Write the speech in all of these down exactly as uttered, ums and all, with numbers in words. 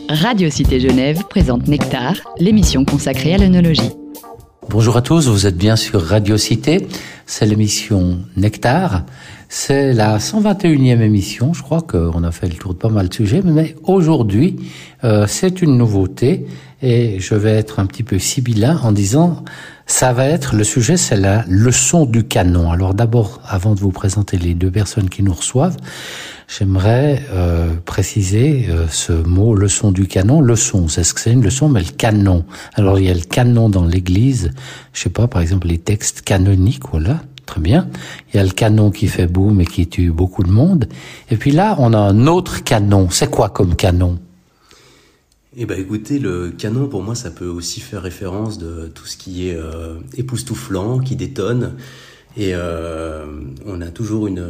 Radio Cité Genève présente Nectar, l'émission consacrée à l'œnologie. Bonjour à tous, vous êtes bien sur Radio Cité, c'est l'émission Nectar. C'est la cent vingt et unième émission, je crois qu'on a fait le tour de pas mal de sujets, mais aujourd'hui, euh, c'est une nouveauté et je vais être un petit peu sibyllin en disant, ça va être, le sujet c'est la leçon du canon. Alors d'abord, avant de vous présenter les deux personnes qui nous reçoivent, j'aimerais euh, préciser euh, ce mot leçon du canon. Leçon, c'est ce que c'est une leçon, mais le canon. Alors il y a le canon dans l'église, je sais pas, par exemple les textes canoniques, voilà. Très bien. Il y a le canon qui fait boum et qui tue beaucoup de monde. Et puis là, on a un autre canon. C'est quoi comme canon ? Eh ben, écoutez, le canon, pour moi, ça peut aussi faire référence de tout ce qui est euh, époustouflant, qui détonne. Et euh, on a toujours une,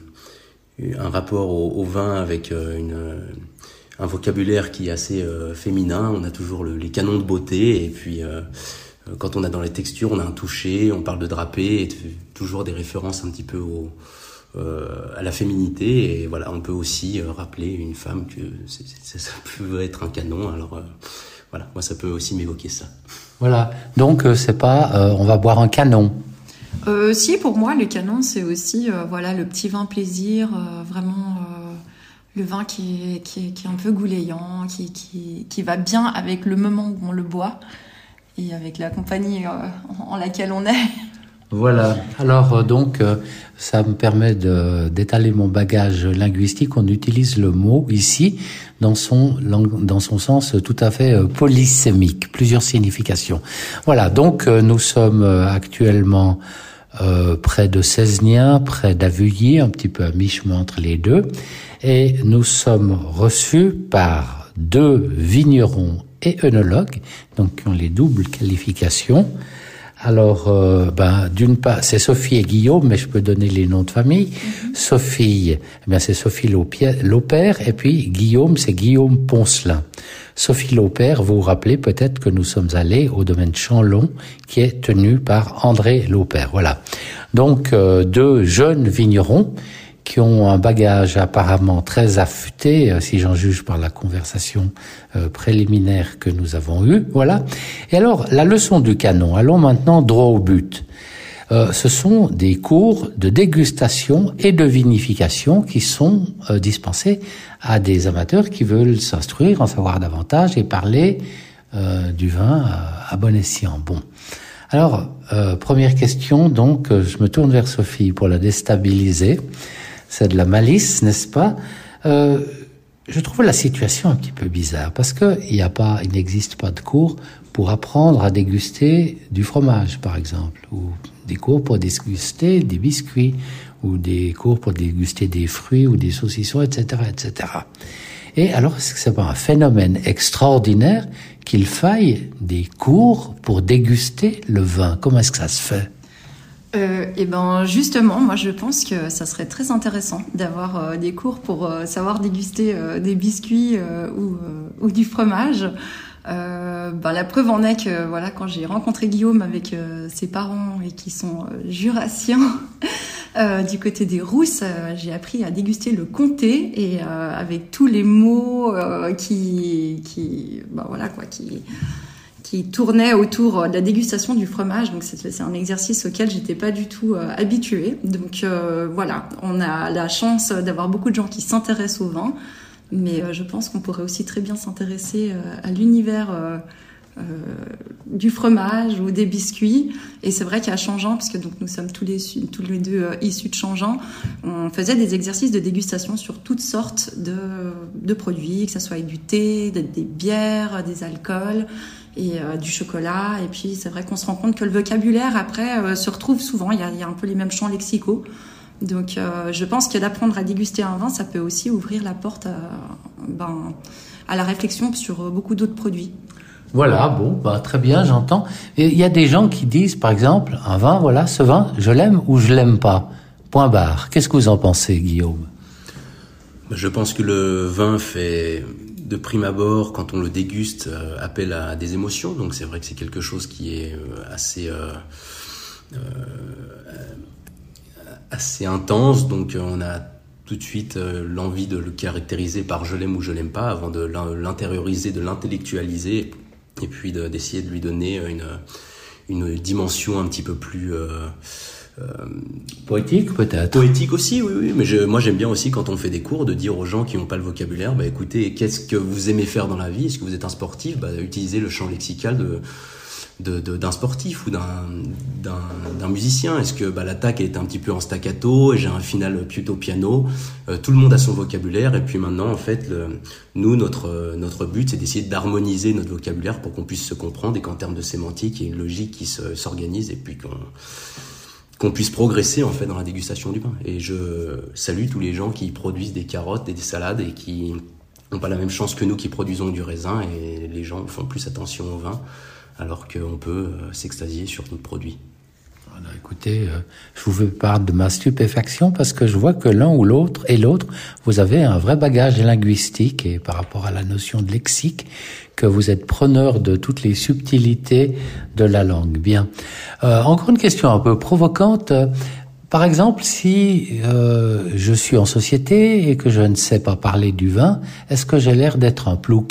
un rapport au, au vin avec une, un vocabulaire qui est assez euh, féminin. On a toujours le, les canons de beauté et puis... Euh, Quand on a dans les textures, on a un toucher, on parle de drapé, et toujours des références un petit peu au, euh, à la féminité. Et voilà, on peut aussi euh, rappeler une femme que c'est, c'est, ça peut être un canon. Alors euh, voilà, moi ça peut aussi m'évoquer ça. Voilà, donc euh, c'est pas euh, on va boire un canon. Euh, si, pour moi, le canon, c'est aussi euh, voilà le petit vin plaisir, euh, vraiment euh, le vin qui est, qui est, qui est un peu goulayant, qui, qui, qui va bien avec le moment où on le boit. Et avec la compagnie euh, en laquelle on est. Voilà. Alors euh, donc, euh, ça me permet de, d'étaler mon bagage linguistique. On utilise le mot ici dans son dans son sens tout à fait euh, polysémique, plusieurs significations. Voilà. Donc euh, nous sommes euh, actuellement euh, près de Cesnien, près d'Avuilly, un petit peu à mi-chemin entre les deux, et nous sommes reçus par deux vignerons et œnologues, donc qui ont les doubles qualifications. Alors, euh, ben, d'une part, c'est Sophie et Guillaume, mais je peux donner les noms de famille. Mm-hmm. Sophie, eh bien, c'est Sophie Laupère, et puis Guillaume, c'est Guillaume Poncelin. Sophie Laupère, vous vous rappelez peut-être que nous sommes allés au domaine Chanlon, qui est tenu par André Laupère. Voilà. Donc, euh, deux jeunes vignerons qui ont un bagage apparemment très affûté, euh, si j'en juge par la conversation euh, préliminaire que nous avons eue. Voilà. Et alors, la leçon du canon. Allons maintenant droit au but. Euh, ce sont des cours de dégustation et de vinification qui sont euh, dispensés à des amateurs qui veulent s'instruire, en savoir davantage et parler euh, du vin à, à bon escient. Bon. Alors, euh, première question, donc, euh, je me tourne vers Sophie pour la déstabiliser. C'est de la malice, n'est-ce pas ? euh, Je trouve la situation un petit peu bizarre parce que il y a pas, il n'existe pas de cours pour apprendre à déguster du fromage, par exemple, ou des cours pour déguster des biscuits, ou des cours pour déguster des fruits ou des saucissons, et cetera, et cetera. Et alors, est-ce que c'est pas un phénomène extraordinaire qu'il faille des cours pour déguster le vin ? Comment est-ce que ça se fait ? Euh, et ben justement, moi je pense que ça serait très intéressant d'avoir euh, des cours pour euh, savoir déguster euh, des biscuits euh, ou, euh, ou du fromage. Euh, ben, la preuve en est que voilà, quand j'ai rencontré Guillaume avec euh, ses parents et qui sont euh, jurassiens euh, du côté des Rousses, euh, j'ai appris à déguster le comté et euh, avec tous les mots euh, qui, qui, ben, voilà quoi, qui qui tournait autour de la dégustation du fromage. Donc c'est, c'est un exercice auquel j'étais pas du tout euh, habituée. Donc euh, voilà, on a la chance d'avoir beaucoup de gens qui s'intéressent au vin, mais euh, je pense qu'on pourrait aussi très bien s'intéresser euh, à l'univers euh, euh, du fromage ou des biscuits. Et c'est vrai qu'à Changeant, parce que donc nous sommes tous les tous les deux euh, issus de Changeant, on faisait des exercices de dégustation sur toutes sortes de de produits, que ça soit du thé, des, des bières, des alcools et euh, du chocolat. Et puis c'est vrai qu'on se rend compte que le vocabulaire après euh, se retrouve souvent, il y a, il y a un peu les mêmes champs lexicaux. Donc euh, je pense que d'apprendre à déguster un vin, ça peut aussi ouvrir la porte à, ben, à la réflexion sur beaucoup d'autres produits. Voilà, bon, bah très bien, j'entends. Et il y a des gens qui disent, par exemple, un vin, voilà, ce vin, je l'aime ou je l'aime pas. Point barre. Qu'est-ce que vous en pensez, Guillaume ? Je pense que le vin fait... de prime abord, quand on le déguste, euh, appel à des émotions. Donc c'est vrai que c'est quelque chose qui est euh, assez euh, euh, assez intense. Donc on a tout de suite euh, l'envie de le caractériser par je l'aime ou je l'aime pas, avant de l'intérioriser, de l'intellectualiser, et puis de, d'essayer de lui donner une, une dimension un petit peu plus... Euh, Euh, poétique peut-être. Poétique aussi, oui, oui. Mais je, moi j'aime bien aussi quand on fait des cours de dire aux gens qui n'ont pas le vocabulaire, bah écoutez, qu'est-ce que vous aimez faire dans la vie ? Est-ce que vous êtes un sportif ? Bah utilisez le champ lexical de, de, de d'un sportif ou d'un, d'un, d'un musicien. Est-ce que bah l'attaque elle est un petit peu en staccato et j'ai un final plutôt piano ? euh, Tout le monde a son vocabulaire et puis maintenant en fait, le, nous notre notre but c'est d'essayer d'harmoniser notre vocabulaire pour qu'on puisse se comprendre et qu'en termes de sémantique il y ait une logique qui se, s'organise et puis qu'on qu'on puisse progresser en fait dans la dégustation du vin. Et je salue tous les gens qui produisent des carottes et des salades et qui n'ont pas la même chance que nous qui produisons du raisin, et les gens font plus attention au vin alors qu'on peut euh, s'extasier sur d'autres produits. Alors, écoutez, euh, je vous fais part de ma stupéfaction parce que je vois que l'un ou l'autre et l'autre, vous avez un vrai bagage linguistique et par rapport à la notion de lexique, que vous êtes preneur de toutes les subtilités de la langue. Bien. Euh, encore une question un peu provocante. Par exemple, si euh, je suis en société et que je ne sais pas parler du vin, est-ce que j'ai l'air d'être un plouc ?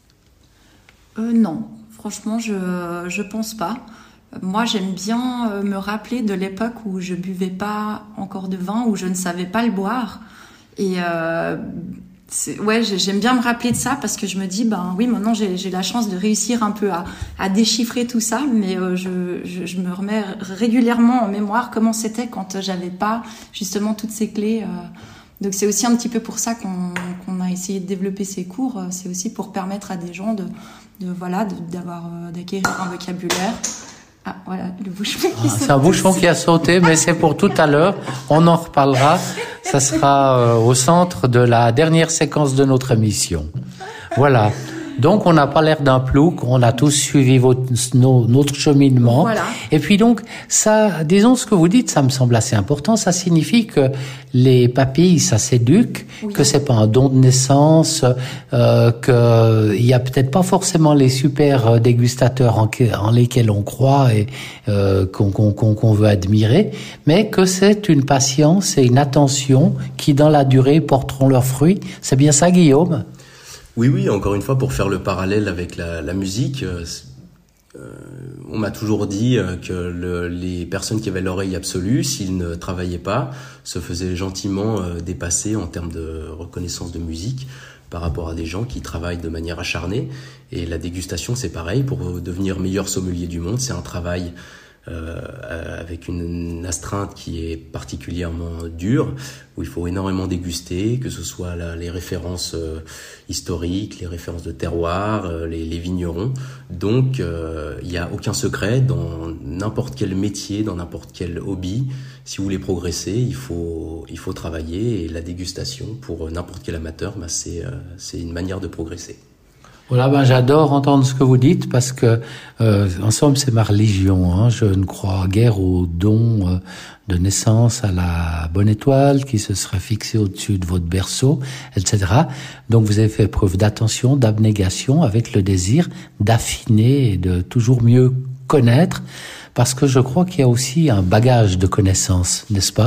euh, Non, franchement, je je pense pas. Moi, j'aime bien me rappeler de l'époque où je buvais pas encore de vin, où je ne savais pas le boire. Et euh, c'est, ouais, j'aime bien me rappeler de ça parce que je me dis, ben oui, maintenant j'ai, j'ai la chance de réussir un peu à, à déchiffrer tout ça, mais euh, je, je, je me remets régulièrement en mémoire comment c'était quand j'avais pas justement toutes ces clés. Euh. Donc c'est aussi un petit peu pour ça qu'on, qu'on a essayé de développer ces cours. C'est aussi pour permettre à des gens de, de voilà, de, d'avoir, d'acquérir un vocabulaire. Ah, voilà, le bouchon qui ah, c'est un bouchon qui a sauté, mais c'est pour tout à l'heure. On en reparlera. Ça sera euh, au centre de la dernière séquence de notre émission. Voilà. Donc, on n'a pas l'air d'un plouc. On a tous suivi votre, nos, notre cheminement. Voilà. Et puis donc, ça, disons ce que vous dites, ça me semble assez important. Ça signifie que les papilles, ça s'éduque, oui. Que c'est pas un don de naissance, euh, que il y a peut-être pas forcément les super dégustateurs en, en lesquels on croit et euh, qu'on, qu'on, qu'on veut admirer, mais que c'est une patience et une attention qui, dans la durée, porteront leurs fruits. C'est bien ça, Guillaume ? Oui, oui, encore une fois, pour faire le parallèle avec la, la musique, euh, on m'a toujours dit euh, que le, les personnes qui avaient l'oreille absolue, s'ils ne travaillaient pas, se faisaient gentiment euh, dépasser en termes de reconnaissance de musique par rapport à des gens qui travaillent de manière acharnée. Et la dégustation, c'est pareil. Pour devenir meilleur sommelier du monde, c'est un travail Euh, avec une astreinte qui est particulièrement dure, où il faut énormément déguster, que ce soit la, les références euh, historiques, les références de terroir, euh, les, les vignerons. Donc, euh, il n'y a aucun secret dans n'importe quel métier, dans n'importe quel hobby. Si vous voulez progresser, il faut, il faut travailler, et la dégustation, pour n'importe quel amateur, bah, c'est, euh, c'est une manière de progresser. Voilà, ben j'adore entendre ce que vous dites parce que, euh, en somme, c'est ma religion. Hein. Je ne crois guère au don euh, de naissance à la bonne étoile qui se serait fixée au-dessus de votre berceau, et cetera. Donc, vous avez fait preuve d'attention, d'abnégation, avec le désir d'affiner et de toujours mieux connaître, parce que je crois qu'il y a aussi un bagage de connaissances, n'est-ce pas ?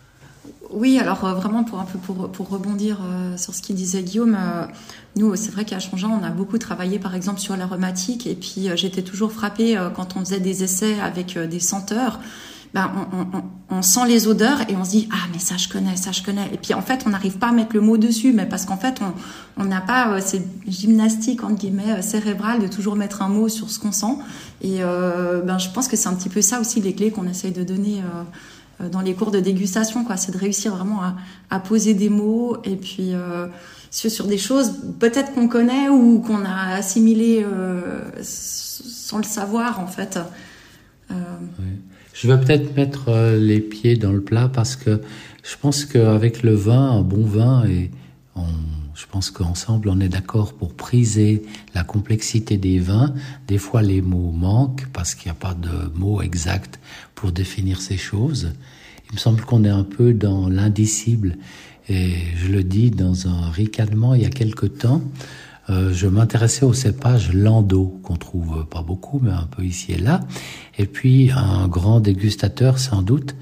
Oui, alors euh, vraiment pour un peu pour pour rebondir euh, sur ce qu'il disait Guillaume, euh, nous c'est vrai qu'à Changin on a beaucoup travaillé par exemple sur l'aromatique, et puis euh, j'étais toujours frappée euh, quand on faisait des essais avec euh, des senteurs. Ben on, on, on sent les odeurs et on se dit ah mais ça je connais, ça je connais, et puis en fait on n'arrive pas à mettre le mot dessus, mais parce qu'en fait on on n'a pas euh, cette gymnastique entre guillemets euh, cérébrale de toujours mettre un mot sur ce qu'on sent, et euh, ben je pense que c'est un petit peu ça aussi les clés qu'on essaye de donner euh, dans les cours de dégustation, quoi. C'est de réussir vraiment à, à poser des mots, et puis euh, sur, sur des choses peut-être qu'on connaît ou qu'on a assimilées euh, sans le savoir en fait. Euh... Oui. Je vais peut-être mettre euh, les pieds dans le plat parce que je pense qu'avec le vin, un bon vin, et on, je pense qu'ensemble on est d'accord pour priser la complexité des vins. Des fois les mots manquent parce qu'il n'y a pas de mots exacts pour définir ces choses. Il me semble qu'on est un peu dans l'indicible, et je le dis dans un ricanement il y a quelque temps. Euh, je m'intéressais au cépage Lando, qu'on trouve pas beaucoup, mais un peu ici et là. Et puis un grand dégustateur sans doute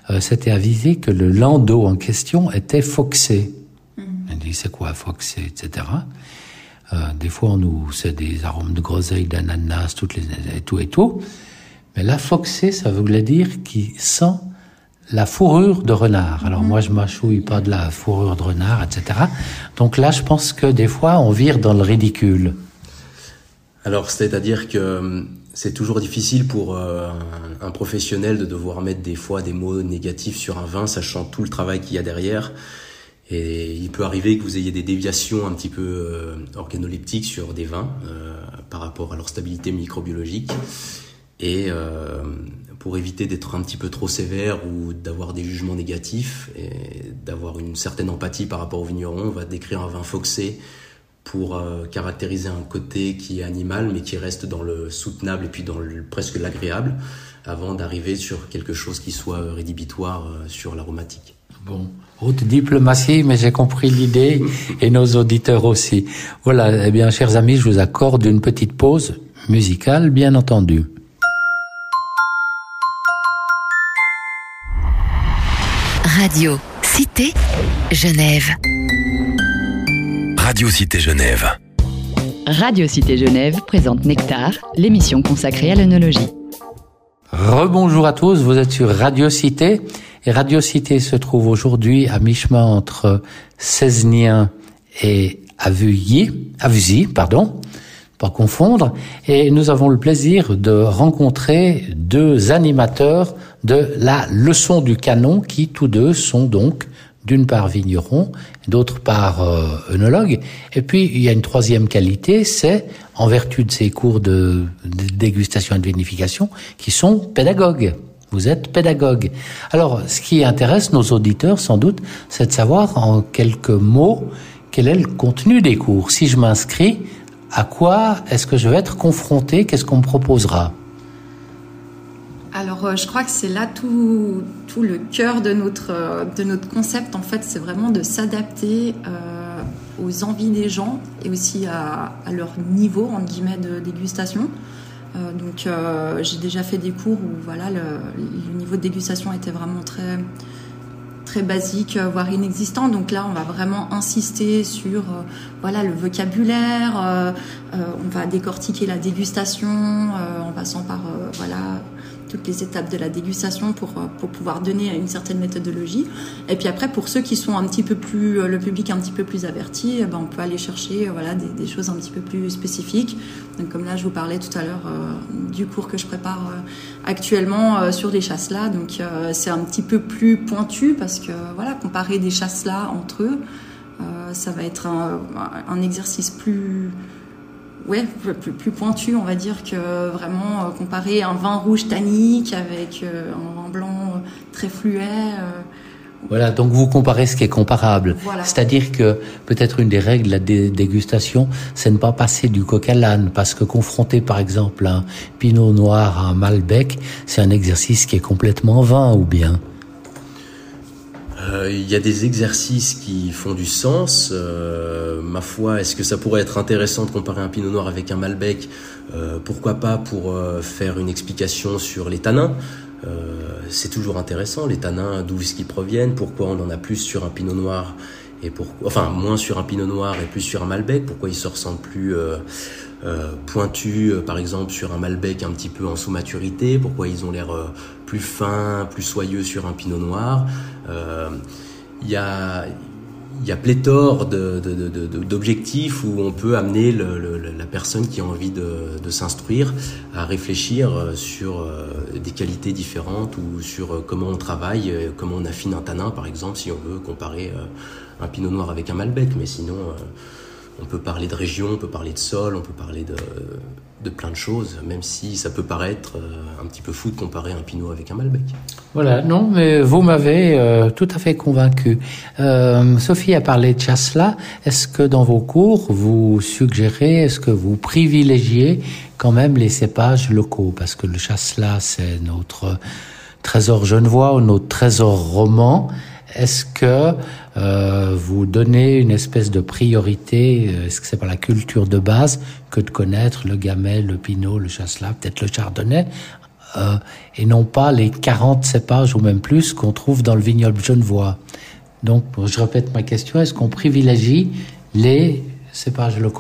euh, s'était avisé que le landau en question était foxé. Mmh. Elle dit, c'est quoi foxé, et cetera. Euh, des fois, on nous, c'est des arômes de groseille, d'ananas, toutes les, et tout et tout. Mais là, foxé, ça voulait dire qu'il sent la fourrure de renard. Alors, mmh. moi, je mâchouille pas de la fourrure de renard, et cetera. Donc là, je pense que des fois, on vire dans le ridicule. Alors, c'est-à-dire que c'est toujours difficile pour euh, un, un professionnel de devoir mettre des fois des mots négatifs sur un vin, sachant tout le travail qu'il y a derrière. Et il peut arriver que vous ayez des déviations un petit peu euh, organoleptiques sur des vins euh, par rapport à leur stabilité microbiologique. Et euh, pour éviter d'être un petit peu trop sévère ou d'avoir des jugements négatifs et d'avoir une certaine empathie par rapport au vigneron, on va décrire un vin foxé pour euh, caractériser un côté qui est animal mais qui reste dans le soutenable et puis dans le, presque l'agréable avant d'arriver sur quelque chose qui soit rédhibitoire euh, sur l'aromatique. Bon, haute diplomatie, mais j'ai compris l'idée et nos auditeurs aussi. Voilà, eh bien, chers amis, je vous accorde une petite pause musicale, bien entendu. Radio Cité Genève. Radio Cité Genève. Radio Cité Genève présente Nectar, l'émission consacrée à l'œnologie. Rebonjour à tous, vous êtes sur Radio Cité. Et Radio Cité se trouve aujourd'hui à mi-chemin entre Cesnien et Avuilly, Avusy, pardon, pas confondre. Et nous avons le plaisir de rencontrer deux animateurs de la leçon du canon qui, tous deux, sont donc d'une part vignerons, d'autre part euh, œnologues. Et puis, il y a une troisième qualité, c'est, en vertu de ces cours de, de dégustation et de vinification, qui sont pédagogues. Vous êtes pédagogue. Alors, ce qui intéresse nos auditeurs, sans doute, c'est de savoir en quelques mots quel est le contenu des cours. Si je m'inscris, à quoi est-ce que je vais être confronté? Qu'est-ce qu'on me proposera? Alors, euh, je crois que c'est là tout, tout le cœur de notre, euh, de notre concept. En fait, c'est vraiment de s'adapter euh, aux envies des gens et aussi à, à leur niveau, entre guillemets, de dégustation. Euh, donc euh, j'ai déjà fait des cours où voilà le, le niveau de dégustation était vraiment très très basique, voire inexistant. Donc là, on va vraiment insister sur euh, voilà le vocabulaire. Euh, euh, on va décortiquer la dégustation euh, en passant par euh, voilà toutes les étapes de la dégustation pour pour pouvoir donner une certaine méthodologie. Et puis après, pour ceux qui sont un petit peu plus le public un petit peu plus averti, eh ben on peut aller chercher voilà des, des choses un petit peu plus spécifiques. Donc comme là, je vous parlais tout à l'heure euh, du cours que je prépare euh, actuellement euh, sur les chasselas. Donc euh, c'est un petit peu plus pointu parce que voilà, comparer des chasselas entre eux, euh, ça va être un, un exercice plus Ouais, plus, plus pointu, on va dire, que vraiment euh, comparer un vin rouge tannique avec euh, un vin blanc euh, très fluet. Euh, Voilà, donc vous comparez ce qui est comparable. Voilà. C'est-à-dire que peut-être une des règles de la dé- dégustation, c'est ne pas passer du coq à l'âne, parce que confronter par exemple un pinot noir à un malbec, c'est un exercice qui est complètement vain, ou bien? Il euh, y a des exercices qui font du sens. Euh, ma foi, est-ce que ça pourrait être intéressant de comparer un pinot noir avec un malbec? euh, Pourquoi pas pour euh, faire une explication sur les tanins. Euh, c'est toujours intéressant, les tanins, d'où est-ce qu'ils proviennent, pourquoi on en a plus sur un pinot noir et pourquoi, enfin moins sur un pinot noir et plus sur un malbec, pourquoi ils se ressentent plus euh, euh, pointus, euh, par exemple sur un malbec un petit peu en sous-maturité, pourquoi ils ont l'air euh, plus fins, plus soyeux sur un pinot noir. Euh, il y a il y a pléthore de, de, de, de, d'objectifs où on peut amener le, le, la personne qui a envie de, de s'instruire à réfléchir sur des qualités différentes ou sur comment on travaille, comment on affine un tanin, par exemple, si on veut comparer un pinot noir avec un malbec. Mais sinon, on peut parler de région, on peut parler de sol, on peut parler de, de plein de choses, même si ça peut paraître un petit peu fou de comparer un pinot avec un malbec. Voilà, non, mais vous m'avez euh, tout à fait convaincu. Euh, Sophie a parlé de chasselas. Est-ce que dans vos cours, vous suggérez, est-ce que vous privilégiez quand même les cépages locaux? Parce que le chasselas, c'est notre trésor genevois ou notre trésor roman. Est-ce que euh, vous donnez une espèce de priorité? Est-ce que c'est par la culture de base que de connaître le gamay, le pinot, le chasselas, peut-être le chardonnay, euh, et non pas les quarante cépages ou même plus qu'on trouve dans le vignoble genevois. Donc, je répète ma question, est-ce qu'on privilégie les cépages locaux ?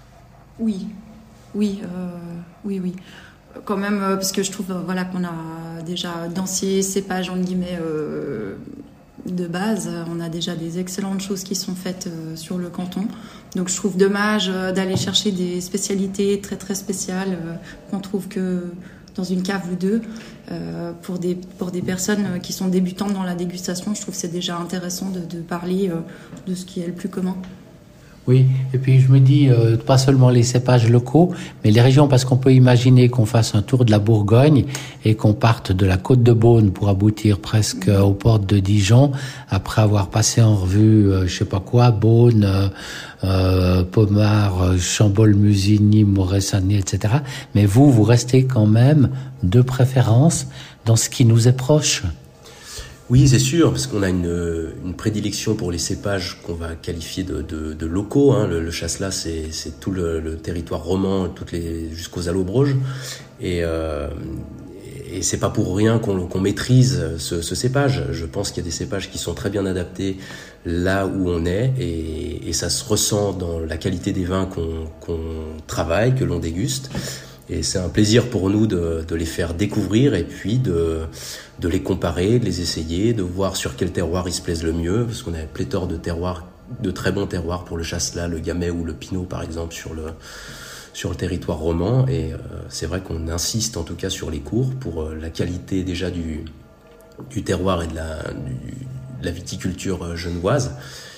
Oui, oui, euh, oui, oui. Quand même, euh, parce que je trouve euh, voilà, qu'on a déjà d'anciens cépages, en guillemets, euh, de base. On a déjà des excellentes choses qui sont faites euh, sur le canton. Donc je trouve dommage euh, d'aller chercher des spécialités très très spéciales euh, qu'on trouve que dans une cave ou deux. Euh, pour, des, pour des personnes qui sont débutantes dans la dégustation, je trouve que c'est déjà intéressant de, de parler euh, de ce qui est le plus commun. Oui, et puis je me dis, euh, pas seulement les cépages locaux, mais les régions, parce qu'on peut imaginer qu'on fasse un tour de la Bourgogne et qu'on parte de la côte de Beaune pour aboutir presque euh, aux portes de Dijon, après avoir passé en revue, euh, je sais pas quoi, Beaune, euh, euh, Pommard, Chambol, Musigny, Moret-Saint-Denis, et cetera. Mais vous, vous restez quand même de préférence dans ce qui nous est proche. Oui, c'est sûr, parce qu'on a une, une prédilection pour les cépages qu'on va qualifier de, de, de locaux. Hein. Le, le Chasselas, c'est, c'est tout le, le territoire roman, toutes les, jusqu'aux Allobroges. Et, euh, et c'est pas pour rien qu'on, qu'on maîtrise ce, ce cépage. Je pense qu'il y a des cépages qui sont très bien adaptés là où on est, et, et ça se ressent dans la qualité des vins qu'on, qu'on travaille, que l'on déguste. Et c'est un plaisir pour nous de, de les faire découvrir et puis de, de les comparer, de les essayer, de voir sur quel terroir ils se plaisent le mieux, parce qu'on a pléthore de terroirs, de très bons terroirs pour le Chasselas, le Gamay ou le Pinot par exemple sur le, sur le territoire roman. Et euh, c'est vrai qu'on insiste en tout cas sur les cours pour euh, la qualité déjà du, du terroir et de la, du, de la viticulture genevoise.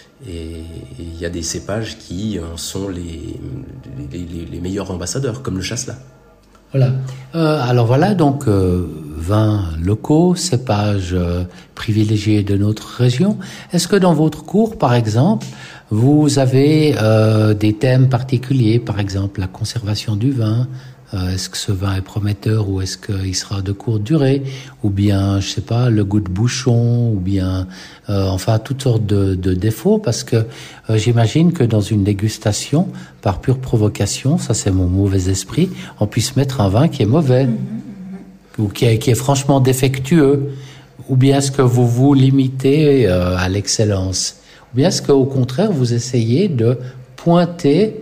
Et il y a des cépages qui en sont les, les, les, les meilleurs ambassadeurs, comme le Chasselas. Voilà. Euh, alors voilà, donc euh, vins locaux, cépages euh, privilégiés de notre région. Est-ce que dans votre cours, par exemple, vous avez euh, des thèmes particuliers, par exemple la conservation du vin, euh, est-ce que ce vin est prometteur ou est-ce qu'il sera de courte durée, ou bien, je sais pas, le goût de bouchon, ou bien, euh, enfin, toutes sortes de, de défauts, parce que euh, j'imagine que dans une dégustation, par pure provocation, ça c'est mon mauvais esprit, on puisse mettre un vin qui est mauvais, mmh, mmh. ou qui est, qui est franchement défectueux, ou bien est-ce que vous vous limitez euh, à l'excellence, ou bien est-ce qu'au contraire, vous essayez de pointer,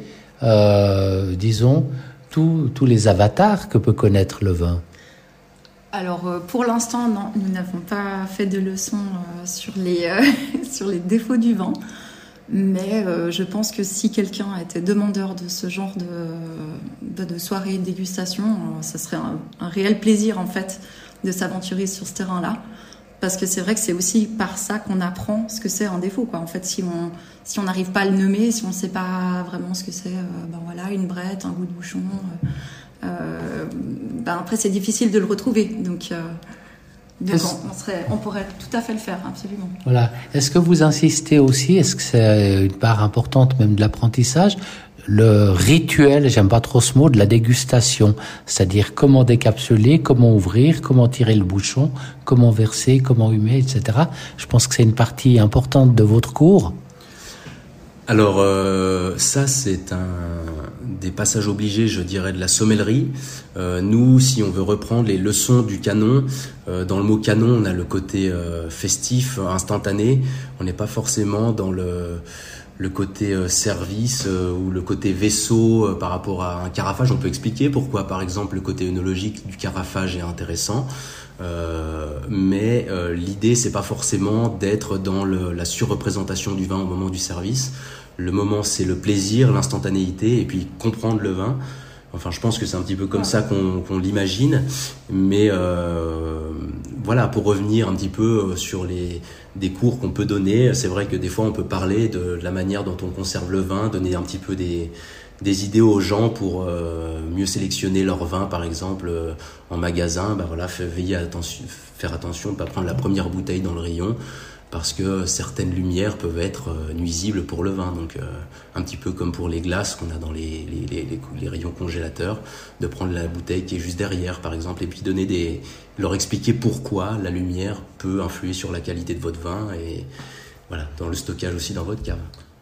euh, disons, tous, tous les avatars que peut connaître le vin? Alors, euh, pour l'instant, non, nous n'avons pas fait de leçons euh, sur, les, euh, sur les défauts du vin. Mais euh, je pense que si quelqu'un était demandeur de ce genre de, de, de soirée de dégustation, euh, ça serait un, un réel plaisir, en fait, de s'aventurer sur ce terrain-là. Parce que c'est vrai que c'est aussi par ça qu'on apprend ce que c'est un défaut, quoi. En fait, si on si on n'arrive pas à le nommer, si on ne sait pas vraiment ce que c'est, euh, ben voilà, une brette, un goût de bouchon, euh, euh, ben après c'est difficile de le retrouver. Donc, euh, donc on, on, serait, on pourrait tout à fait le faire, absolument. Voilà. Est-ce que vous insistez aussi, est-ce que c'est une part importante même de l'apprentissage, le rituel, j'aime pas trop ce mot, de la dégustation, c'est-à-dire comment décapsuler, comment ouvrir, comment tirer le bouchon, comment verser, comment humer, et cetera. Je pense que c'est une partie importante de votre cours. Alors euh, ça c'est un des passages obligés, je dirais, de la sommellerie. Euh, nous, si on veut reprendre les leçons du canon, euh, dans le mot canon, on a le côté euh, festif, instantané. On n'est pas forcément dans le le côté euh, service euh, ou le côté vaisseau euh, par rapport à un carafage. On peut expliquer pourquoi, par exemple, le côté œnologique du carafage est intéressant. Euh, mais euh, l'idée, c'est pas forcément d'être dans le, la surreprésentation du vin au moment du service. Le moment, c'est le plaisir, l'instantanéité, et puis comprendre le vin. Enfin, je pense que c'est un petit peu comme ça qu'on, qu'on l'imagine. Mais euh, voilà, pour revenir un petit peu sur les des cours qu'on peut donner, c'est vrai que des fois, on peut parler de la manière dont on conserve le vin, donner un petit peu des des idées aux gens pour euh, mieux sélectionner leur vin, par exemple, euh, en magasin. Bah voilà, fait, veiller à attention, faire attention de ne pas prendre la première bouteille dans le rayon, parce que certaines lumières peuvent être euh, nuisibles pour le vin. Donc, euh, un petit peu comme pour les glaces qu'on a dans les, les, les, les, les rayons congélateurs, de prendre la bouteille qui est juste derrière, par exemple, et puis donner des, leur expliquer pourquoi la lumière peut influer sur la qualité de votre vin, et voilà, dans le stockage aussi dans votre cave.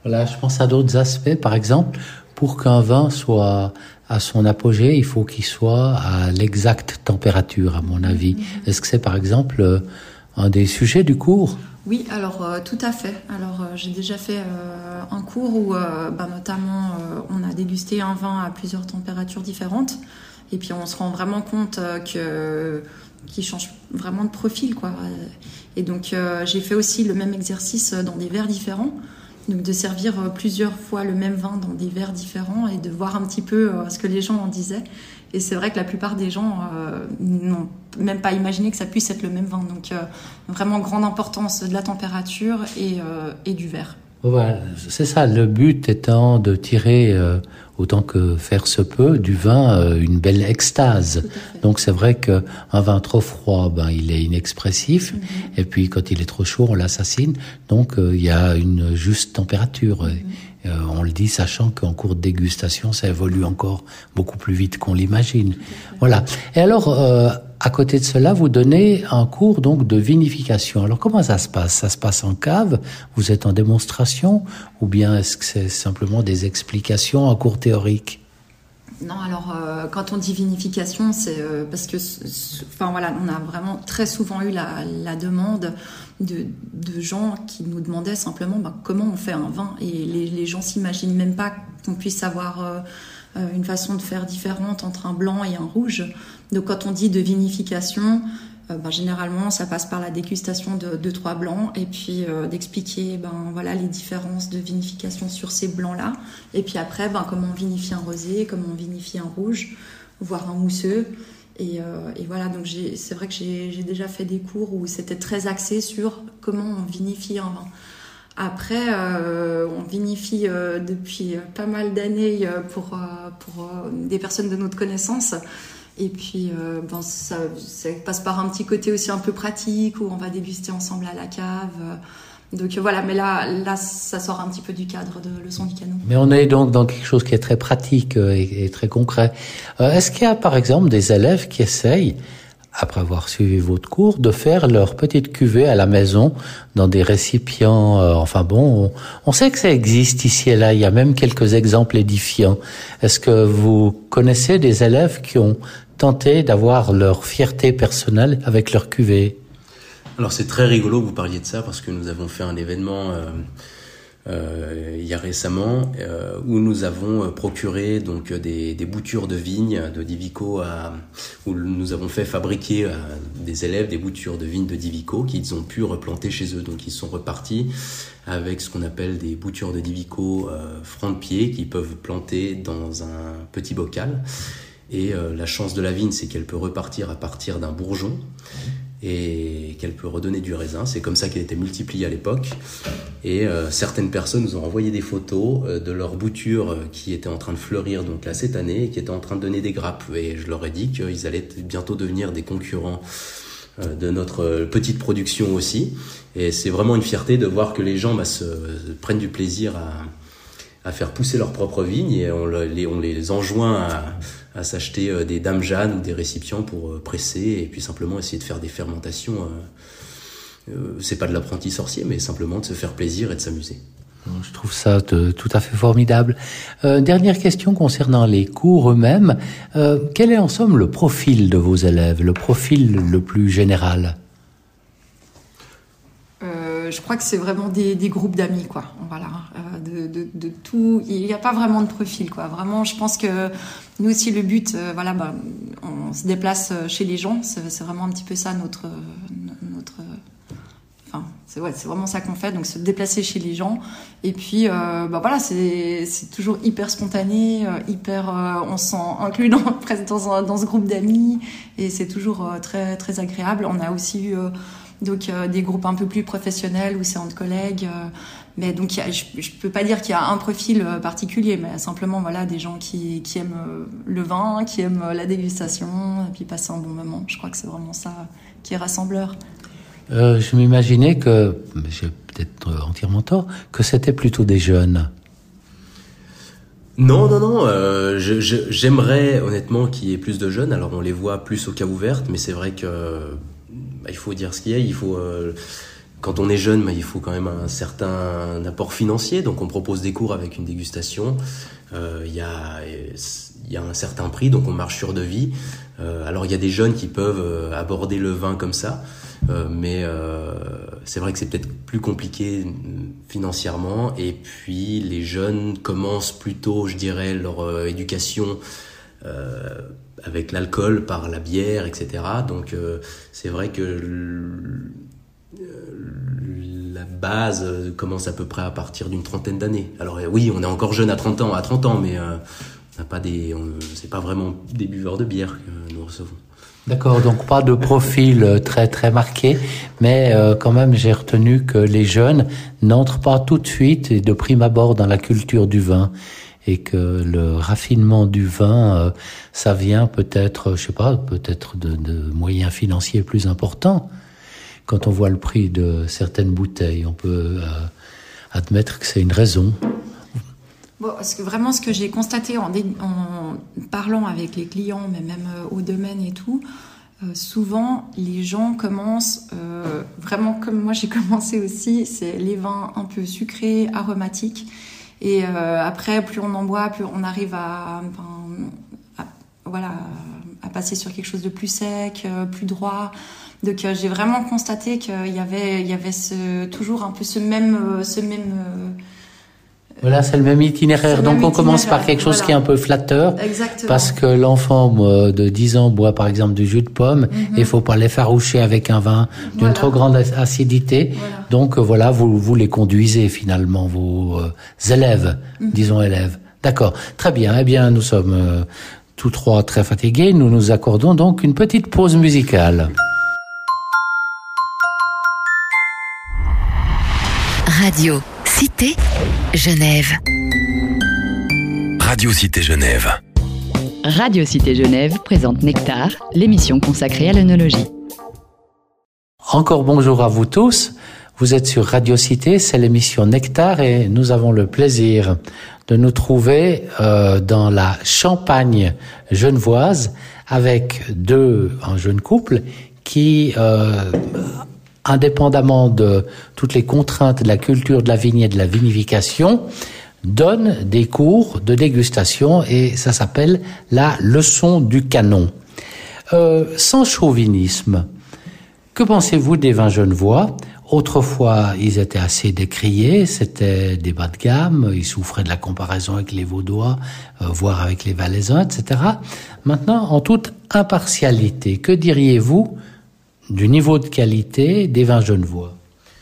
Voilà, je pense à d'autres aspects. Par exemple, pour qu'un vin soit à son apogée, il faut qu'il soit à l'exacte température, à mon avis. Mm-hmm. Est-ce que c'est, par exemple, un des sujets du cours ? Oui, alors euh, tout à fait. Alors euh, j'ai déjà fait euh, un cours où, euh, bah, notamment, euh, on a dégusté un vin à plusieurs températures différentes, et puis on se rend vraiment compte euh, que qu'il change vraiment de profil, quoi. Et donc euh, j'ai fait aussi le même exercice dans des verres différents. Donc de servir plusieurs fois le même vin dans des verres différents et de voir un petit peu euh, ce que les gens en disaient. Et c'est vrai que la plupart des gens euh, n'ont même pas imaginé que ça puisse être le même vin. Donc euh, vraiment grande importance de la température et, euh, et du verre. Voilà, c'est ça. Le but étant de tirer, euh, autant que faire se peut, du vin euh, une belle extase. Donc c'est vrai qu'un vin trop froid, ben il est inexpressif. Mm-hmm. Et puis quand il est trop chaud, on l'assassine. Donc euh, il y a une juste température. Mm-hmm. Euh, on le dit, sachant qu'en cours de dégustation, ça évolue encore beaucoup plus vite qu'on l'imagine. Voilà. Et alors, euh, à côté de cela, vous donnez un cours donc de vinification. Alors, comment ça se passe ? Ça se passe en cave ? Vous êtes en démonstration ? Ou bien est-ce que c'est simplement des explications en cours théorique ? Non, alors euh, quand on dit vinification, c'est euh, parce que, enfin voilà, on a vraiment très souvent eu la, la demande de, de gens qui nous demandaient simplement bah, comment on fait un vin, et les, les gens s'imaginent même pas qu'on puisse avoir euh, une façon de faire différente entre un blanc et un rouge. Donc quand on dit de vinification, euh, ben, généralement ça passe par la dégustation de deux trois blancs et puis euh, d'expliquer ben voilà les différences de vinification sur ces blancs là, et puis après ben comment on vinifie un rosé, comment on vinifie un rouge, voire un mousseux, et, euh, et voilà. Donc j'ai, c'est vrai que j'ai, j'ai déjà fait des cours où c'était très axé sur comment on vinifie un vin. Après, euh, on vinifie euh, depuis pas mal d'années pour, euh, pour euh, des personnes de notre connaissance. Et puis, euh, bon, ça, ça passe par un petit côté aussi un peu pratique, où on va déguster ensemble à la cave. Donc voilà, mais là, là, ça sort un petit peu du cadre de Leçons du Canon. Mais on est donc dans quelque chose qui est très pratique et, et très concret. Euh, est-ce qu'il y a, par exemple, des élèves qui essayent, après avoir suivi votre cours, de faire leur petite cuvée à la maison dans des récipients, euh, enfin bon, on, on sait que ça existe ici et là, il y a même quelques exemples édifiants. Est-ce que vous connaissez des élèves qui ont tenté d'avoir leur fierté personnelle avec leur cuvée ? Alors c'est très rigolo que vous parliez de ça, parce que nous avons fait un événement euh, euh, il y a récemment euh, où nous avons procuré donc des, des boutures de vignes de Divico, à, où nous avons fait fabriquer à des élèves des boutures de vignes de Divico qu'ils ont pu replanter chez eux. Donc ils sont repartis avec ce qu'on appelle des boutures de Divico euh, franc de pied qu'ils peuvent planter dans un petit bocal. Et euh, la chance de la vigne, c'est qu'elle peut repartir à partir d'un bourgeon et qu'elle peut redonner du raisin. C'est comme ça qu'elle était multipliée à l'époque. Et euh, certaines personnes nous ont envoyé des photos euh, de leurs boutures euh, qui étaient en train de fleurir donc là cette année et qui étaient en train de donner des grappes. Et je leur ai dit qu'ils allaient bientôt devenir des concurrents euh, de notre euh, petite production aussi. Et c'est vraiment une fierté de voir que les gens bah, se, se prennent du plaisir à, à faire pousser leurs propres vignes, et on les, on les enjoint à à s'acheter des dames Jeanne ou des récipients pour presser et puis simplement essayer de faire des fermentations. Euh, euh, c'est pas de l'apprenti sorcier, mais simplement de se faire plaisir et de s'amuser. Je trouve ça de, tout à fait formidable. Euh, dernière question concernant les cours eux-mêmes. Euh, quel est en somme le profil de vos élèves, le profil le plus général ? Je crois que c'est vraiment des, des groupes d'amis, quoi. Voilà, euh, de, de, de tout. Il n'y a pas vraiment de profil, quoi. Vraiment, je pense que nous aussi, le but, euh, voilà, bah, on se déplace chez les gens. C'est, c'est vraiment un petit peu ça notre, notre. Enfin, c'est ouais, c'est vraiment ça qu'on fait. Donc, se déplacer chez les gens. Et puis, euh, bah voilà, c'est, c'est toujours hyper spontané, euh, hyper. Euh, on se sent inclus dans presque dans, un, dans ce groupe d'amis, et c'est toujours euh, très très agréable. On a aussi eu. Euh, Donc euh, des groupes un peu plus professionnels où c'est entre collègues, euh, mais donc y a, je, je peux pas dire qu'il y a un profil euh, particulier, mais simplement voilà des gens qui qui aiment euh, le vin, qui aiment euh, la dégustation, et puis passer un bon moment. Je crois que c'est vraiment ça qui est rassembleur. Euh, je m'imaginais que, j'ai peut-être entièrement tort, que c'était plutôt des jeunes. Non, non, non. Euh, je, je, j'aimerais honnêtement qu'il y ait plus de jeunes. Alors on les voit plus aux caves ouvertes, mais c'est vrai que il faut dire ce qu'il y a, il faut euh, quand on est jeune, bah, il faut quand même un certain apport financier, donc on propose des cours avec une dégustation. Euh, il y a, il y a un certain prix, donc on marche sur devis. Euh, alors il y a des jeunes qui peuvent aborder le vin comme ça, euh, mais euh, c'est vrai que c'est peut-être plus compliqué financièrement. Et puis les jeunes commencent plutôt, je dirais, leur euh, éducation euh, avec l'alcool par la bière, et cetera. Donc euh, c'est vrai que l- la base commence à peu près à partir d'une trentaine d'années. Alors oui, on est encore jeune à trente ans, à trente ans, mais euh, on n'a pas des, on, c'est pas vraiment des buveurs de bière que nous recevons. D'accord, donc pas de profil très très marqué, mais euh, quand même j'ai retenu que les jeunes n'entrent pas tout de suite et de prime abord dans la culture du vin, et que le raffinement du vin, euh, ça vient peut-être, je sais pas, peut-être de, de moyens financiers plus importants. Quand on voit le prix de certaines bouteilles, on peut euh, admettre que c'est une raison. Bon, parce que vraiment, ce que j'ai constaté en, dé- en parlant avec les clients, mais même euh, au domaine et tout, euh, souvent, les gens commencent, euh, vraiment comme moi j'ai commencé aussi, c'est les vins un peu sucrés, aromatiques. Et euh, après, plus on en boit, plus on arrive à, à, à, voilà, à passer sur quelque chose de plus sec, euh, plus droit. Donc euh, j'ai vraiment constaté qu'il y avait, il y avait ce, toujours un peu ce même, euh, ce même. Euh, Voilà, c'est le même itinéraire. le Donc même on commence par itinéraire, quelque chose voilà. qui est un peu flatteur. Exactement. Parce que l'enfant euh, de dix ans boit par exemple du jus de pomme, Mm-hmm. et il faut pas l'effaroucher avec un vin d'une Voilà. trop grande acidité. Voilà. Donc euh, voilà, vous, vous les conduisez finalement, vos euh, élèves, Mm-hmm. disons élèves. D'accord, très bien. Eh bien, nous sommes euh, tous trois très fatigués. Nous nous accordons donc une petite pause musicale. Radio Cité Genève. Radio Cité Genève. Radio Cité Genève présente Nectar, l'émission consacrée à l'œnologie. Encore bonjour à vous tous. Vous êtes sur Radio Cité, c'est l'émission Nectar et nous avons le plaisir de nous trouver euh, dans la Champagne genevoise avec deux, un jeune couple qui, euh, indépendamment de toutes les contraintes de la culture de la vigne et de la vinification, donne des cours de dégustation et ça s'appelle la leçon du canon. Euh, sans chauvinisme, que pensez-vous des vins genevois ? Autrefois, ils étaient assez décriés, c'était des bas de gamme, ils souffraient de la comparaison avec les Vaudois, euh, voire avec les Valaisans, et cetera. Maintenant, en toute impartialité, que diriez-vous du niveau de qualité des vins genevois ?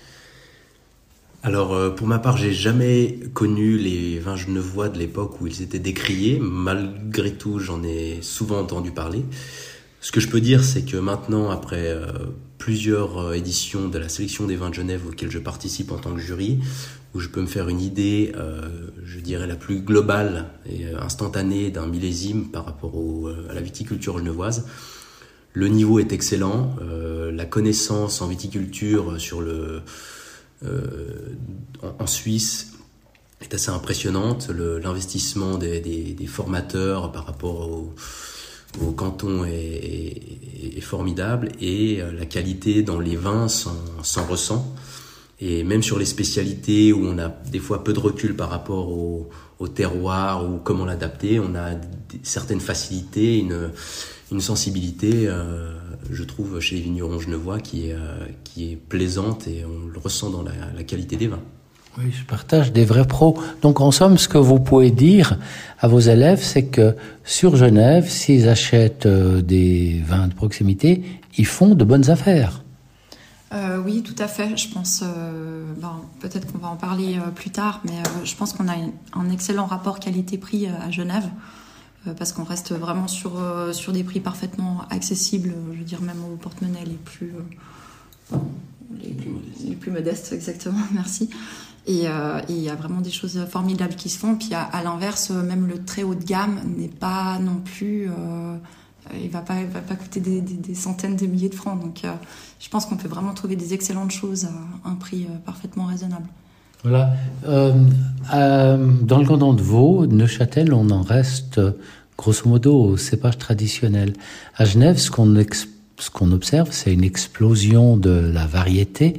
Alors, euh, pour ma part, j'ai jamais connu les vins genevois de l'époque où ils étaient décriés. Malgré tout, j'en ai souvent entendu parler. Ce que je peux dire, c'est que maintenant, après euh, plusieurs euh, éditions de la sélection des vins de Genève auxquelles je participe en tant que jury, où je peux me faire une idée, euh, je dirais la plus globale et instantanée d'un millésime par rapport au, euh, à la viticulture genevoise, le niveau est excellent. Euh, la connaissance en viticulture sur le Euh, en, en Suisse est assez impressionnante. Le, l'investissement des, des, des formateurs par rapport au, au canton est, est, est formidable et la qualité dans les vins s'en, s'en ressent. Et même sur les spécialités où on a des fois peu de recul par rapport au, au terroir ou comment l'adapter, on a des, certaines facilités, une, une sensibilité, euh, je trouve, chez les vignerons genevois qui est, euh, qui est plaisante et on le ressent dans la, la qualité des vins. Oui, je partage des vrais pros. Donc, en somme, ce que vous pouvez dire à vos élèves, c'est que sur Genève, s'ils achètent euh, des vins de proximité, ils font de bonnes affaires. Euh, oui, tout à fait. Je pense, euh, ben, peut-être qu'on va en parler euh, plus tard, mais euh, je pense qu'on a une, un excellent rapport qualité-prix euh, à Genève, euh, parce qu'on reste vraiment sur, euh, sur des prix parfaitement accessibles, euh, je veux dire même aux porte-monnaies les plus, euh, les, les, plus les plus modestes, exactement, merci. Et il euh, y a vraiment des choses formidables qui se font. Puis à, à l'inverse, même le très haut de gamme n'est pas non plus... Euh, il va pas, il va pas coûter des, des, des centaines de milliers de francs. Donc, euh, je pense qu'on peut vraiment trouver des excellentes choses à un prix euh, parfaitement raisonnable. Voilà. Euh, euh, dans le canton de Vaud, Neuchâtel, on en reste grosso modo au cépage traditionnel. À Genève, ce qu'on, ex- ce qu'on observe, c'est une explosion de la variété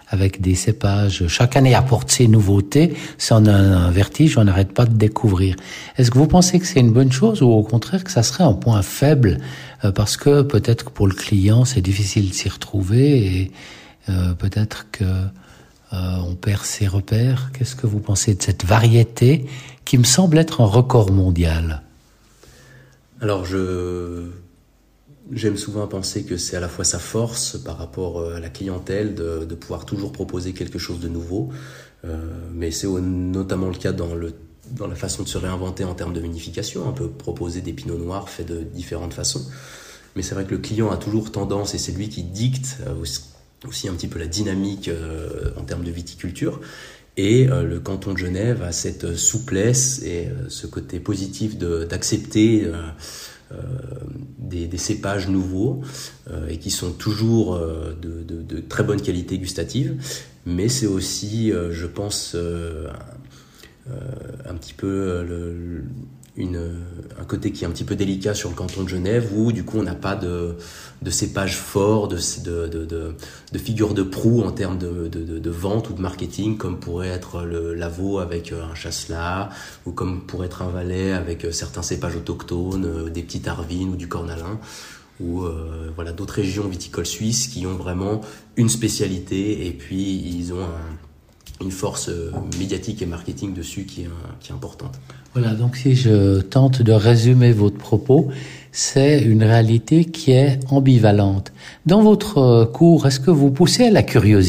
avec des cépages. Chaque année apporte ses nouveautés. C'est en un, un vertige, on n'arrête pas de découvrir. Est-ce que vous pensez que c'est une bonne chose ou au contraire que ça serait un point faible euh, parce que peut-être que pour le client c'est difficile de s'y retrouver et euh, peut-être que euh, on perd ses repères. Qu'est-ce que vous pensez de cette variété qui me semble être un record mondial? Alors je j'aime souvent penser que c'est à la fois sa force par rapport à la clientèle de, de pouvoir toujours proposer quelque chose de nouveau, euh, mais c'est au, notamment le cas dans le dans la façon de se réinventer en termes de vinification. On peut proposer des pinots noirs faits de différentes façons, mais c'est vrai que le client a toujours tendance, et c'est lui qui dicte aussi, aussi un petit peu la dynamique euh, en termes de viticulture. Et euh, le canton de Genève a cette souplesse et euh, ce côté positif de, d'accepter euh, euh, des, des cépages nouveaux euh, et qui sont toujours euh, de, de, de très bonne qualité gustative. Mais c'est aussi, euh, je pense, euh, euh, un petit peu le, une, un côté qui est un petit peu délicat sur le canton de Genève où du coup on n'a pas de, de cépages forts, de, de, de, de, de figures de proue en termes de, de, de, de vente ou de marketing comme pourrait être le Lavaux avec un Chasselas ou comme pourrait être un Valais avec certains cépages autochtones, des petits Arvines ou du Cornalin ou euh, voilà, d'autres régions viticoles suisses qui ont vraiment une spécialité et puis ils ont un, une force médiatique et marketing dessus qui est, qui est importante. Voilà, donc si je tente de résumer votre propos, c'est une réalité qui est ambivalente. Dans votre cours, est-ce que vous poussez à la curiosité ?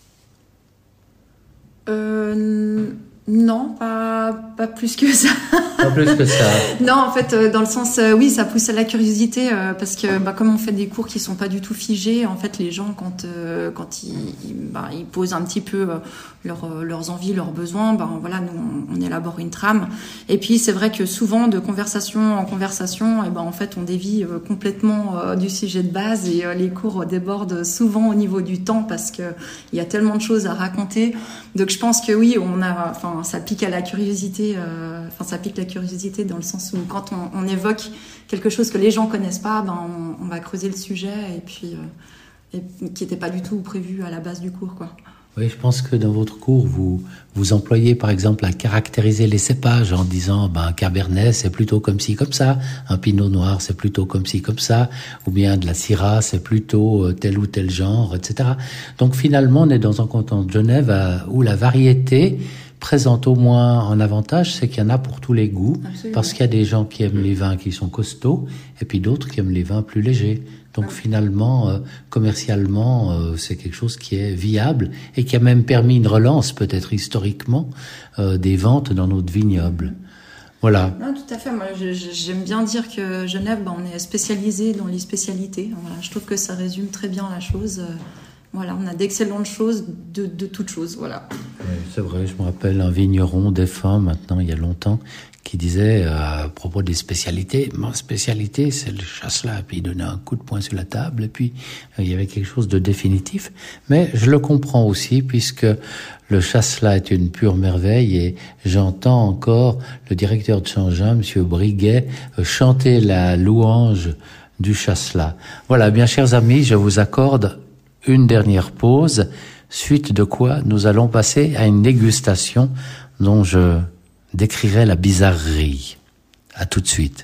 Euh, non, pas, pas plus que ça. Pas plus que ça. Non, en fait, dans le sens, euh, oui, ça pousse à la curiosité euh, parce que, bah, comme on fait des cours qui sont pas du tout figés, en fait, les gens quand euh, quand ils, ils, bah, ils posent un petit peu euh, leurs leurs envies, leurs besoins, bah, voilà, nous on, on élabore une trame. Et puis c'est vrai que souvent de conversation en conversation, et ben en fait on dévie euh, complètement euh, du sujet de base et euh, les cours débordent souvent au niveau du temps parce que il y a tellement de choses à raconter. Donc je pense que oui, on a, enfin, ça pique à la curiosité. Euh, enfin, ça pique la curiosité dans le sens où quand on, on évoque quelque chose que les gens connaissent pas, ben on, on va creuser le sujet et puis euh, et, qui n'était pas du tout prévu à la base du cours, quoi. Oui, je pense que dans votre cours, vous vous employez par exemple à caractériser les cépages en disant ben, un Cabernet c'est plutôt comme ci, comme ça, un Pinot Noir c'est plutôt comme ci, comme ça, ou bien de la Syrah c'est plutôt tel ou tel genre, et cetera. Donc finalement, on est dans un canton de Genève à, où la variété présente au moins un avantage, c'est qu'il y en a pour tous les goûts. Absolument. Parce qu'il y a des gens qui aiment les vins qui sont costauds et puis d'autres qui aiment les vins plus légers. Donc ah. finalement, euh, commercialement, euh, c'est quelque chose qui est viable et qui a même permis une relance, peut-être historiquement, euh, des ventes dans notre vignoble. Voilà. Non, tout à fait. Moi, je, je, j'aime bien dire que Genève, ben, on est spécialisé dans les spécialités. Voilà, je trouve que ça résume très bien la chose. Voilà, on a d'excellentes choses de, de toutes choses, voilà. Oui, c'est vrai, je me rappelle un vigneron défunt, maintenant, il y a longtemps, qui disait euh, à propos des spécialités, ma spécialité, c'est le Chasselas, puis il donnait un coup de poing sur la table, et puis euh, il y avait quelque chose de définitif. Mais je le comprends aussi, puisque le Chasselas est une pure merveille, et j'entends encore le directeur de Changin, Monsieur Briguet, euh, chanter la louange du Chasselas. Voilà, bien chers amis, je vous accorde une dernière pause, suite de quoi nous allons passer à une dégustation dont je décrirai la bizarrerie. À tout de suite.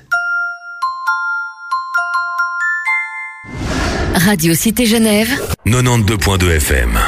Radio Cité Genève, quatre-vingt-douze virgule deux F M.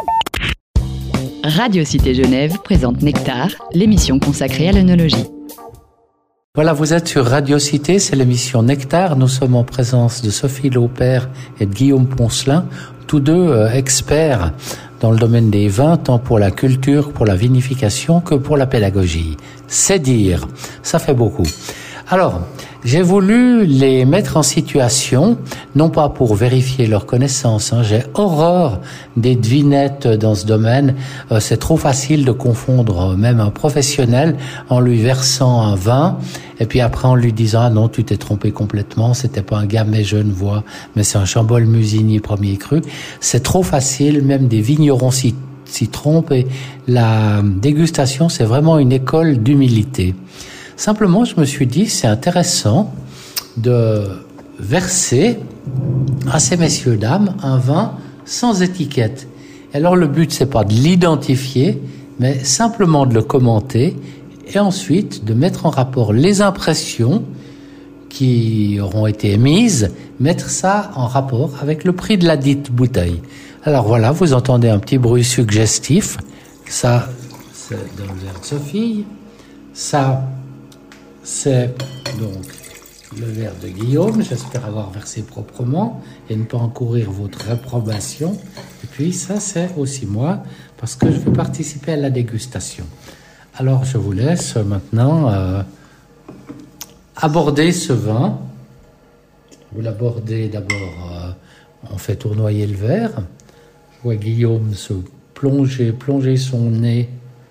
Radio Cité Genève présente Nectar, l'émission consacrée à l'œnologie. Voilà, vous êtes sur Radio Cité, c'est l'émission Nectar. Nous sommes en présence de Sophie Laupert et de Guillaume Poncelin, tous deux euh, experts dans le domaine des vins, tant pour la culture, pour la vinification que pour la pédagogie. C'est dire, ça fait beaucoup. Alors, j'ai voulu les mettre en situation, non pas pour vérifier leurs connaissances, hein, j'ai horreur des devinettes dans ce domaine, euh, c'est trop facile de confondre même un professionnel en lui versant un vin, et puis après en lui disant « Ah non, tu t'es trompé complètement, c'était pas un Gamay Genevois, mais c'est un Chambol Musigny premier cru ». C'est trop facile, même des vignerons s'y, s'y trompent, et la dégustation, c'est vraiment une école d'humilité. Simplement, je me suis dit, c'est intéressant de verser à ces messieurs-dames un vin sans étiquette. Alors le but, c'est pas de l'identifier, mais simplement de le commenter et ensuite de mettre en rapport les impressions qui auront été émises, mettre ça en rapport avec le prix de la dite bouteille. Alors voilà, vous entendez un petit bruit suggestif. Ça, c'est dans le verre de Sophie. Ça, c'est donc le verre de Guillaume. J'espère avoir versé proprement et ne pas encourir votre réprobation. Et puis ça, c'est aussi moi, parce que je vais participer à la dégustation. Alors, je vous laisse maintenant euh, aborder ce vin. Vous l'abordez d'abord, euh, on fait tournoyer le verre. Je vois Guillaume se plonger, plonger son nez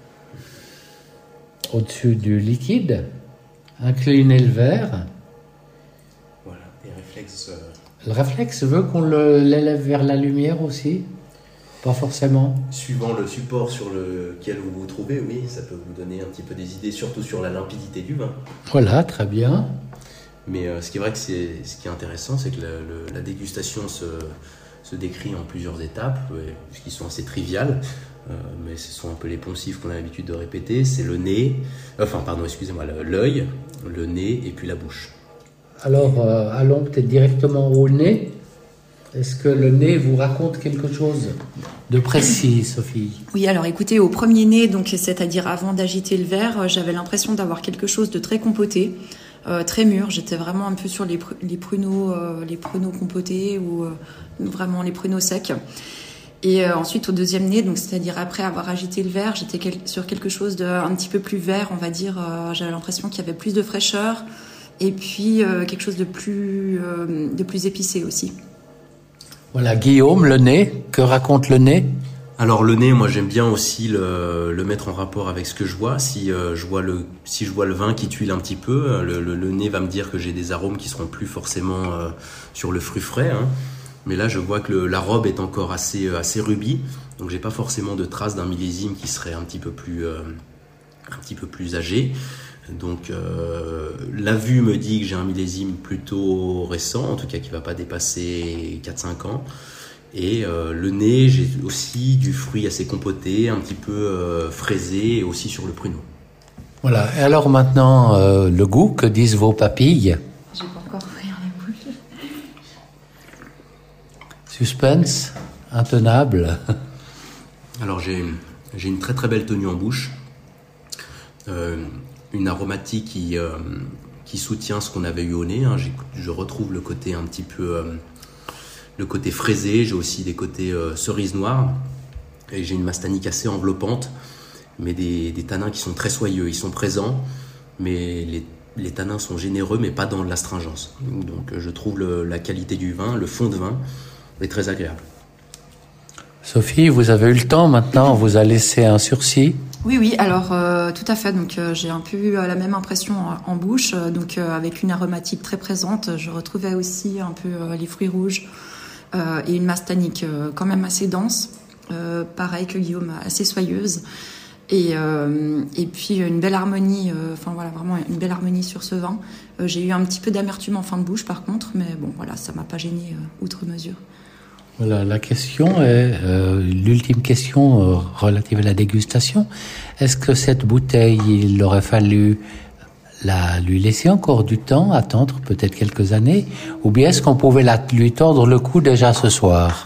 au-dessus du liquide, incliner le verre. Voilà, et réflexe. Euh... Le réflexe veut qu'on le, l'élève vers la lumière aussi? Pas forcément. Suivant le support sur lequel vous vous trouvez, oui, ça peut vous donner un petit peu des idées, surtout sur la limpidité du vin. Voilà, très bien. Mais euh, ce qui est vrai que c'est, ce qui est intéressant, c'est que la, le, la dégustation se, se décrit en plusieurs étapes, ouais, qui sont assez triviales, euh, mais ce sont un peu les poncifs qu'on a l'habitude de répéter. C'est le nez, enfin pardon, excusez-moi, l'œil, le nez et puis la bouche. Alors, euh, allons peut-être directement au nez. Est-ce que le nez vous raconte quelque chose de précis, Sophie? Oui, alors écoutez, au premier nez, donc c'est-à-dire avant d'agiter le verre, j'avais l'impression d'avoir quelque chose de très compoté, euh, très mûr. J'étais vraiment un peu sur les, pr- les pruneaux, euh, les pruneaux compotés ou euh, vraiment les pruneaux secs. Et euh, ensuite au deuxième nez, donc c'est-à-dire après avoir agité le verre, j'étais quel- sur quelque chose de un petit peu plus vert, on va dire. Euh, j'avais l'impression qu'il y avait plus de fraîcheur et puis euh, quelque chose de plus, euh, de plus épicé aussi. Voilà, Guillaume, le nez, que raconte le nez? Alors le nez, moi j'aime bien aussi le, le mettre en rapport avec ce que je vois. Si, euh, je vois le, si je vois le vin qui tuile un petit peu, le, le, le nez va me dire que j'ai des arômes qui seront plus forcément euh, sur le fruit frais. Hein. Mais là je vois que le, la robe est encore assez, assez rubis, donc j'ai pas forcément de traces d'un millésime qui serait un petit peu plus, euh, un petit peu plus âgé. Donc euh, la vue me dit que j'ai un millésime plutôt récent, en tout cas qui ne va pas dépasser quatre à cinq ans. Et euh, le nez, j'ai aussi du fruit assez compoté, un petit peu euh, fraisé et aussi sur le pruneau. Voilà, et alors maintenant, euh, le goût, que disent vos papilles? Je vais pas encore ouvrir la bouche. Suspense, intenable. Alors j'ai, j'ai une très très belle tenue en bouche. Euh, une aromatique qui, euh, qui soutient ce qu'on avait eu au nez. Hein. Je retrouve le côté un petit peu, euh, le côté fraisé. J'ai aussi des côtés euh, cerises noires. Et j'ai une mastanique assez enveloppante, mais des, des tanins qui sont très soyeux. Ils sont présents, mais les, les tanins sont généreux, mais pas dans l'astringence. Donc je trouve le, la qualité du vin, le fond de vin, est très agréable. Sophie, vous avez eu le temps maintenant, on vous a laissé un sursis. Oui, oui, alors euh, tout à fait. Donc euh, j'ai un peu eu euh, la même impression en, en bouche, euh, donc euh, avec une aromatique très présente. Je retrouvais aussi un peu euh, les fruits rouges euh, et une mastanique euh, quand même assez dense, euh, pareil que Guillaume, assez soyeuse. Et, euh, et puis une belle harmonie, enfin euh, voilà, vraiment une belle harmonie sur ce vin. Euh, j'ai eu un petit peu d'amertume en fin de bouche par contre, mais bon voilà, ça m'a pas gêné euh, outre mesure. Voilà, la question est, euh, l'ultime question euh, relative à la dégustation. Est-ce que cette bouteille, il aurait fallu la, lui laisser encore du temps, attendre peut-être quelques années, ou bien est-ce qu'on pouvait la, lui tordre le cou déjà ce soir?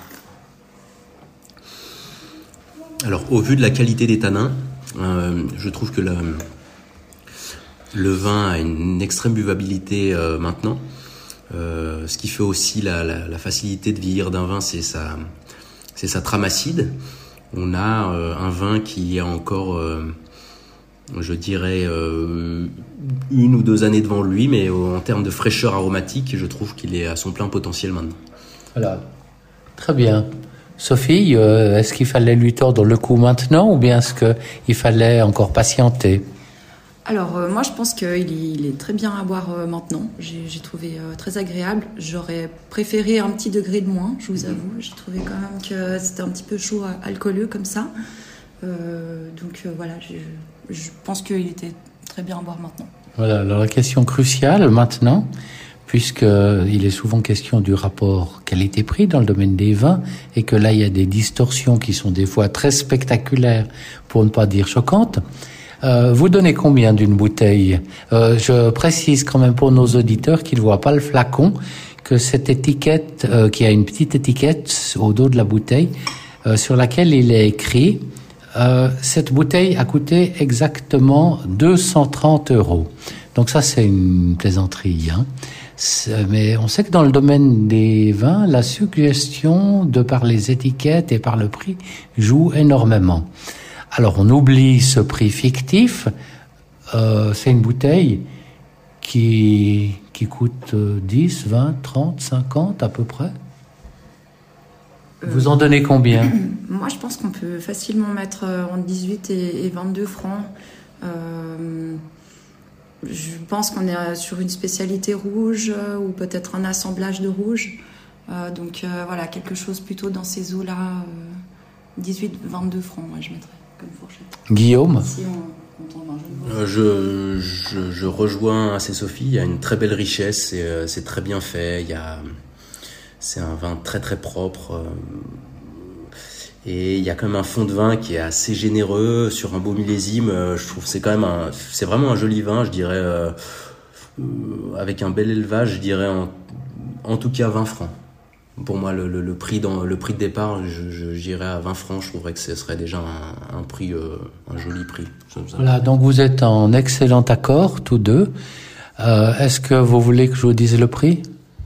Alors, au vu de la qualité des tanins, euh, je trouve que la, le vin a une extrême buvabilité euh, maintenant. Euh, ce qui fait aussi la, la, la facilité de vieillir d'un vin, c'est sa, c'est sa trame acide. On a euh, un vin qui a encore, euh, je dirais, euh, une ou deux années devant lui, mais en termes de fraîcheur aromatique, je trouve qu'il est à son plein potentiel maintenant. Voilà, très bien. Sophie, euh, est-ce qu'il fallait lui tordre le cou maintenant ou bien est-ce qu'il fallait encore patienter? Alors euh, moi je pense qu'il est, il est très bien à boire euh, maintenant, j'ai, j'ai trouvé euh, très agréable. J'aurais préféré un petit degré de moins, je vous avoue. J'ai trouvé quand même que c'était un petit peu chaud, alcooleux comme ça. Euh, donc euh, voilà, je, je pense qu'il était très bien à boire maintenant. Voilà, alors la question cruciale maintenant, puisqu'il est souvent question du rapport qualité-prix dans le domaine des vins, et que là, il y a des distorsions qui sont des fois très spectaculaires, pour ne pas dire choquantes. Euh, vous donnez combien d'une bouteille? euh, Je précise quand même pour nos auditeurs qu'ils ne voient pas le flacon, que cette étiquette, euh, qui a une petite étiquette au dos de la bouteille, euh, sur laquelle il est écrit euh, cette bouteille a coûté exactement deux cent trente euros. Donc ça, c'est une plaisanterie, hein. C'est, mais on sait que dans le domaine des vins, la suggestion, de par les étiquettes et par le prix, joue énormément. Alors, on oublie ce prix fictif. Euh, c'est une bouteille qui, qui coûte dix, vingt, trente, cinquante à peu près. Euh, Vous en donnez combien? Moi, je pense qu'on peut facilement mettre entre dix-huit et vingt-deux francs. Euh, je pense qu'on est sur une spécialité rouge ou peut-être un assemblage de rouge. Euh, donc, euh, voilà, quelque chose plutôt dans ces eaux-là. Euh, dix-huit vingt-deux francs, moi, je mettrais comme fourchette. Guillaume? Si on, on tombe un euh, je, je, je rejoins assez Sophie. Il y a une très belle richesse. C'est, euh, c'est très bien fait. Il y a, c'est un vin très très propre. Euh, et il y a quand même un fond de vin qui est assez généreux sur un beau millésime. Euh, je trouve que c'est quand même un, c'est vraiment un joli vin. Je dirais euh, euh, avec un bel élevage. Je dirais en, en tout cas vingt francs. Pour moi, le, le, le prix dans le prix de départ, je, je, j'irais à vingt francs. Je trouverais que ce serait déjà un, un prix, euh, un joli prix. Voilà, donc vous êtes en excellent accord tous deux. Euh, est-ce que vous voulez que je vous dise le prix?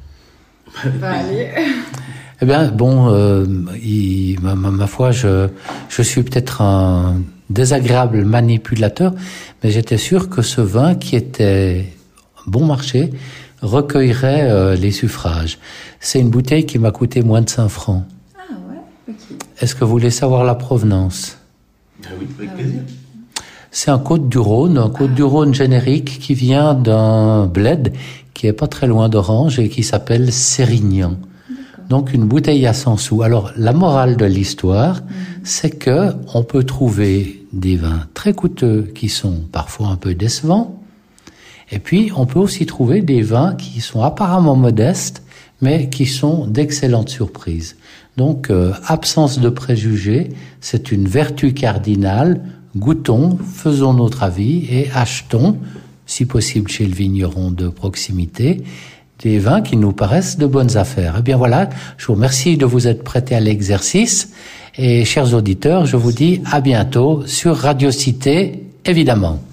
Bah, allez. Eh bien, bon, euh, il, ma, ma foi, je, je suis peut-être un désagréable manipulateur, mais j'étais sûr que ce vin, qui était bon marché, recueillerait euh, les suffrages. C'est une bouteille qui m'a coûté moins de cinq francs. Ah ouais, ok. Est-ce que vous voulez savoir la provenance? Ah oui, avec plaisir. C'est un Côte-du-Rhône, un Côte-du-Rhône générique qui vient d'un bled qui est pas très loin d'Orange et qui s'appelle Sérignan. Donc une bouteille à cent sous. Alors la morale de l'histoire, mmh. c'est que on peut trouver des vins très coûteux qui sont parfois un peu décevants. Et puis, on peut aussi trouver des vins qui sont apparemment modestes, mais qui sont d'excellentes surprises. Donc, euh, absence de préjugés, c'est une vertu cardinale. Goûtons, faisons notre avis et achetons, si possible chez le vigneron de proximité, des vins qui nous paraissent de bonnes affaires. Eh bien voilà, je vous remercie de vous être prêtés à l'exercice. Et chers auditeurs, je vous dis à bientôt sur Radio Cité, évidemment.